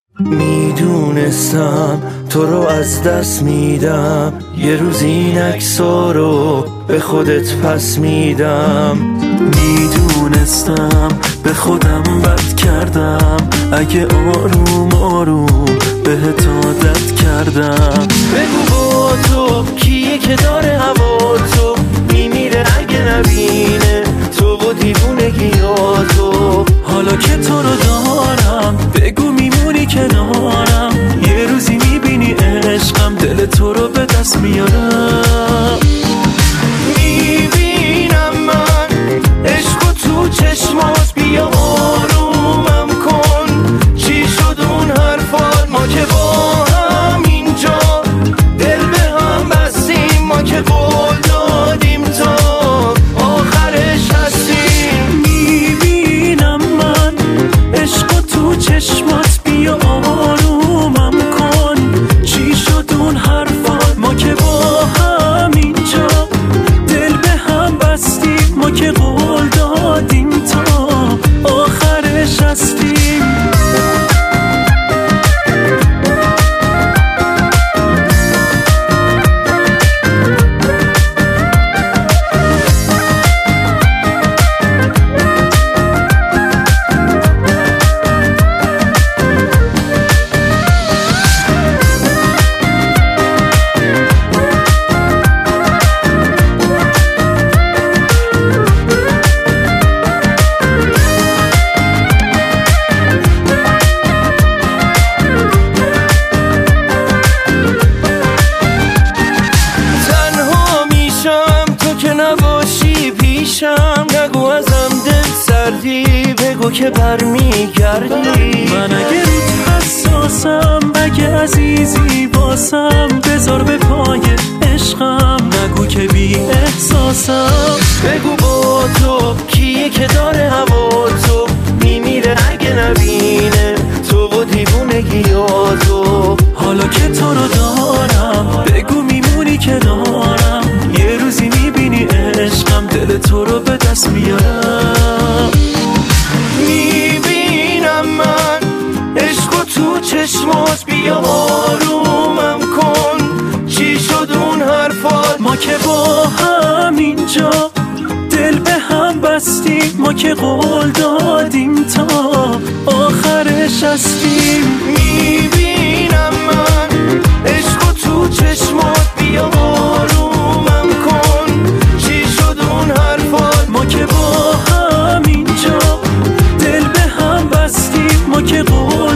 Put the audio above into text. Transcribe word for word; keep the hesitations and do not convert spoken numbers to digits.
میدونستم تو رو از دست میدم، یه روز این عکس‌ها رو به خودت پس میدم. میدونستم به خودم بد کردم، اگه آروم آروم بهت عادت کردم. بگو با تو کیه که داره هوا تو میمیره اگه نبینه تو و دیوونگی ها تو. حالا که تو رو دارم بگو میمونی کنارم، یه روزی میبینی عشقم دل تو رو به دست میارم. میبینم من عشق تو چشمات، بیا آرومم کن. چی شد اون حرفات؟ ما که با هم اینجا دل به هم بستیم، ما که قول دادیم تا آخرش هستیم. میبینم من عشق تو چشمات، بیا آرومم کن. چی شد اون حرفات؟ ما که با هم اینجا دل به هم بستیم، ما که قول دادیم تا آخرش هستیم. نگو ازم دل سردی، بگو که برمیگردی. من اگه روت حساسم، اگه عزیزی باسم، بذار به پای عشقم، نگو که بی احساسم. بگو با تو کیه که داره هوا تو میمیره اگه نبینه تو و دیوونگی ها تو. حالا که تو رو دارم بگو میمونی کنارم، یه روزی میبینی عشقم دل تو رو به دست میارم. میبینم من عشق تو چشمات، بیا آرومم کن. چی شد اون حرفات؟ ما که با هم اینجا دل به هم بستیم، ما که قول دادیم تا آخرش هستیم. میبینم من عشق تو چشمات، بیا آرومم کن. چی شد اون حرفات؟ ما که با هم اینجا دل به هم بستیم، ما که قول